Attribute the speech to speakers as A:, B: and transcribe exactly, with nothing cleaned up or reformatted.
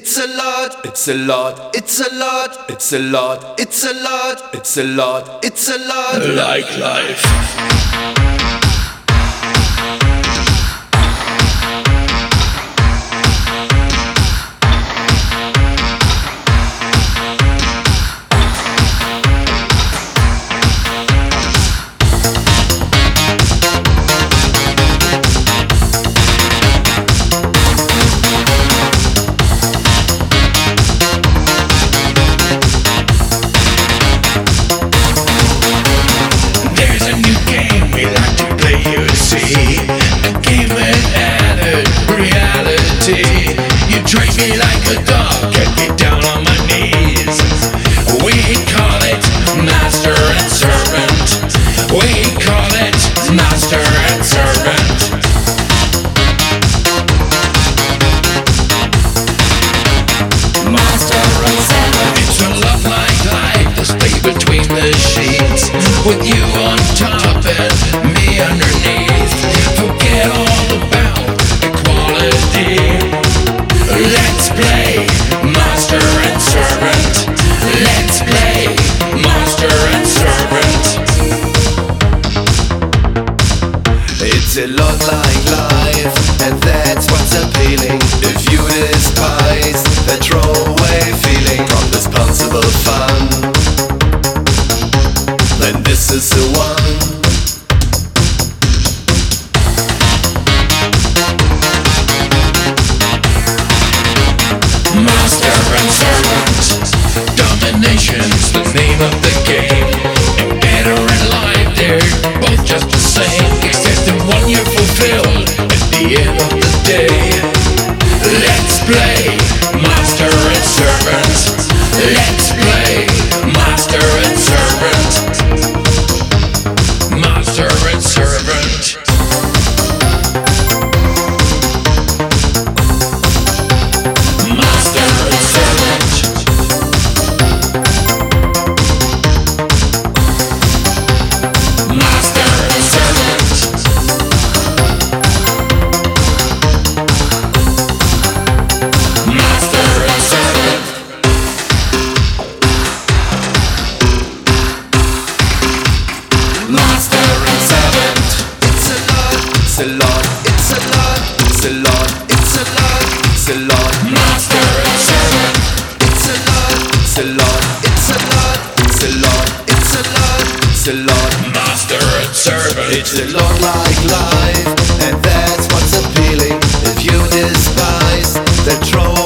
A: It's a lot, it's a lot, it's a lot, it's a lot, it's a lot, it's a lot, it's a lot.
B: Like life. You treat me like a dog, get me down on my knees. We call it master and servant. We call it master and servant. Master and servant. It's a love like life to stay between the sheets, with you on top and me underneath. Forget all about equality. Let's play master and servant. Let's play master and servant.
A: It's a lot like life, and that's what's appealing. If you despise the throwaway feeling from responsible fun, then this is the one.
B: Master and servant, domination's the name of the game. And better in life, they're both just the same, except the one you're fulfilled at the end of the day. Let's play master and servant. Let's play master and servant. Master and servant.
A: It's a lot, it's a lot, it's a lot, it's a lot, it's a lot.
B: Master and servant.
A: It's a lot, it's a lot, it's a lot, it's a lot, it's a lot, it's a lot.
B: Master and servant.
A: It's a lot like life, and that's what's appealing. If you despise the throw